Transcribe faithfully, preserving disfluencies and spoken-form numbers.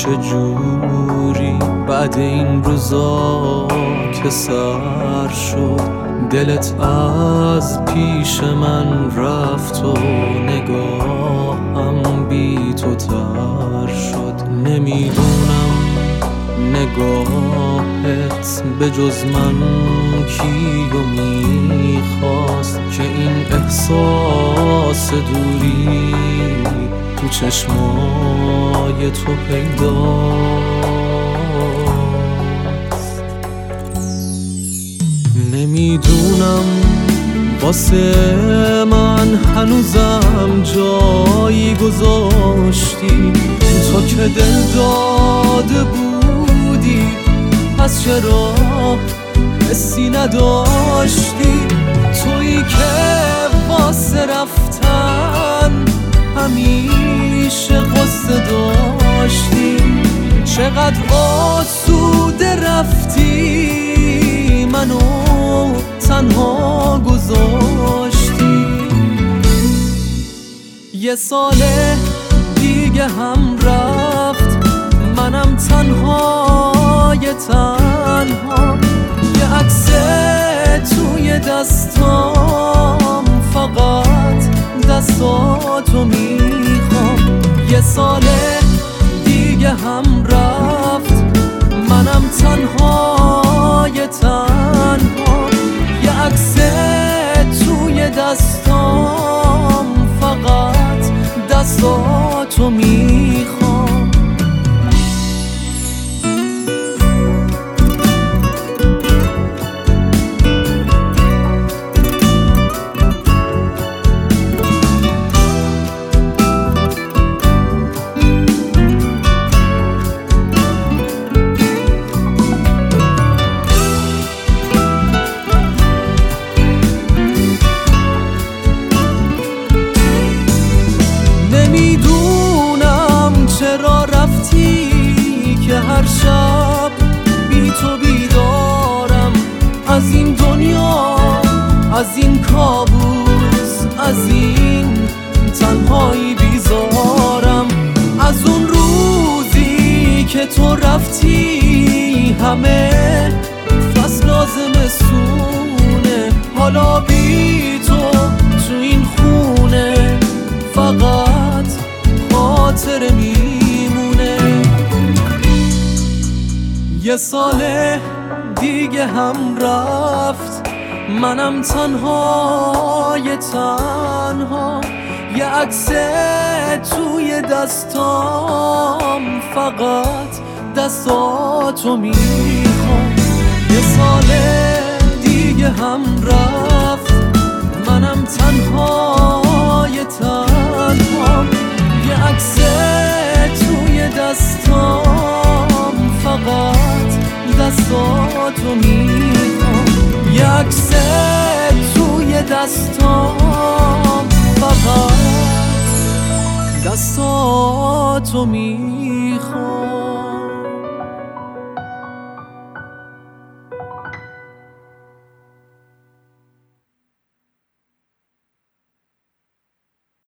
چجوری بعد این روزا که سر شد دلت از پیش من رفت و نگاهم بی تو تر شد. نمیدونم نگاهت به جز من کیو میخواست که این احساس دوری تو چشمای تو پیداست. نمیدونم واسه من هنوزم جایی گذاشتی تو که دل داده بودی، پس چرا حسی نداشتی؟ تویی که واسه رفتن همیشه قصه داشتی. چقدر آسوده رفتی منو تنها گذاشتی. یه ساله دیگه هم رفت منم تنها یه تنها. یه عکس توی دستام فقط دستاتو میخوام. یه ساله دیگه هم رفت منم تنها یه تنها. یه عکس توی دستام فقط دستاتو میخوام. نمیدونم چرا رفتی که هر شب بی تو بیدارم. از این دنیا، از این کابوس، از این تنهایی بیزارم. از اون روزی که تو رفتی همه فصل زمستونه. حالا بی تو تو این خونه فقط خاطر میمونه. یه ساله دیگه هم رفت منم تنها یه تنها. یه عکس توی دستام فقط دستاتو میخوام. یه ساله دیگه هم رفت منم تنها یه تنها. یه عکس توی دستام فقط دستاتو میخوام. یه عکس توی دستام فقط دستاتو میخوام.